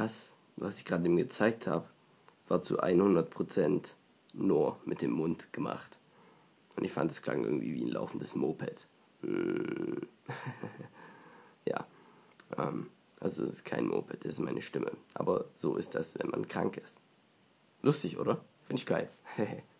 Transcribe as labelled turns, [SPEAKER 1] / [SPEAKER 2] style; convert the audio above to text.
[SPEAKER 1] das, was ich gerade ihm gezeigt habe, war zu 100% nur mit dem Mund gemacht. Und ich fand, es klang irgendwie wie ein laufendes Moped. Ja, also es ist kein Moped, das ist meine Stimme. Aber so ist das, wenn man krank ist. Lustig, oder? Finde ich geil.